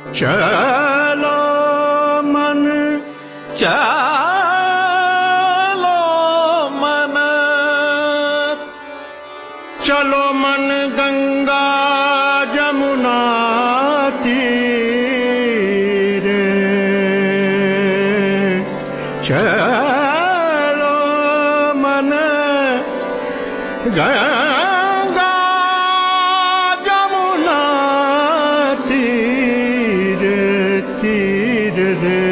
चलो मन चलो मन चलो मन गंगा जमुना तीर चलो मन गंगा जमुना तीर तीर रे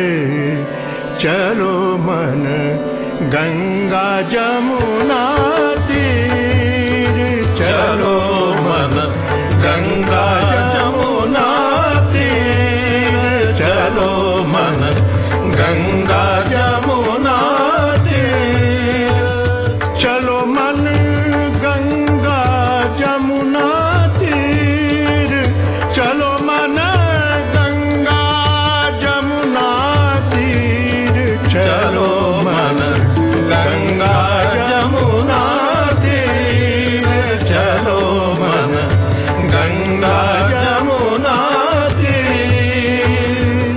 चलो मन गंगा जमुना तीर चलो मन गंगा जमुना तीर चलो मन गंगा जमुना तीर चलो मन गंगा जमुना तीर चलो मन गंगा जमुना तीर चलो मन गंगा जमुना तीर चलो मन गंगा जमुना तीर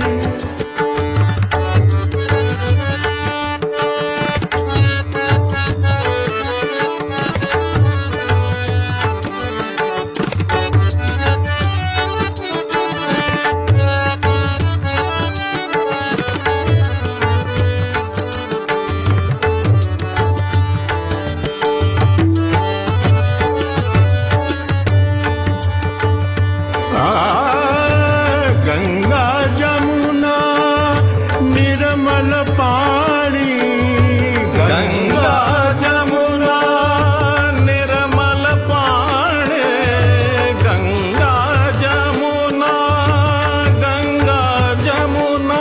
गंगा जमुना निर्मल पानी गंगा जमुना निर्मल पानी गंगा जमुना गंगा जमुना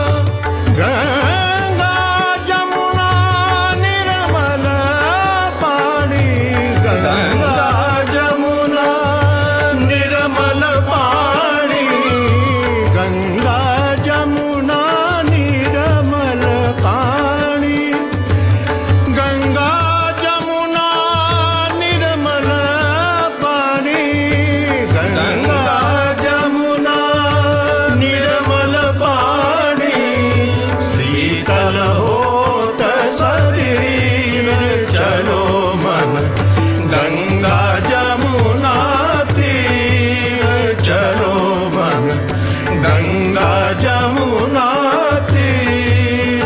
गंगा जमुना निर्मल पानी गंगा जमुना निर्मल पानी गंगा जमुना निर्मल पानी गंगा जमुना निर्मल पानी गंगा जमुना निर्मल पानी शीतल होत शरीर चलो मन गंगा जमुना तीर चलो मन गंगा जमुना तीर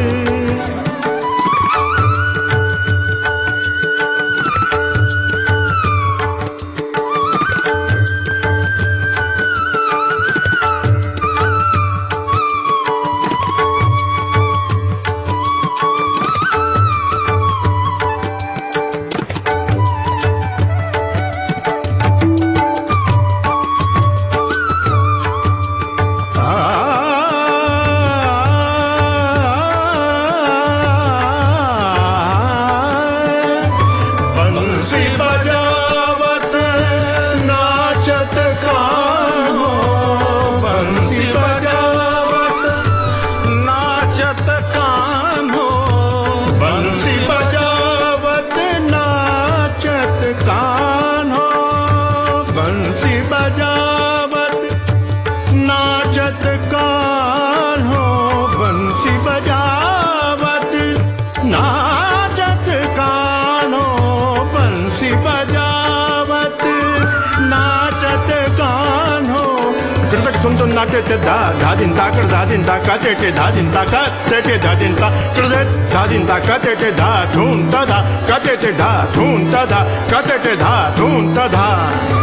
बंसी बजावत नाचत कान्हो बंसी बजावत नाचत कान्हो बंसी बजावत नाचत कान्हो बंसी बजावत नाचत कान्हो बंसी बजावत नाचत कान्हो बंसी बजावत नाचत कान्हो कृतक सुन नाचे ते धादिन ताकड़ धादिन ताका ते धादिन ताका ते धादिन ता कृतक धादिन ताका ते धा धून ता धा कते ते धा धून ता धा कते ते धा धून ता धा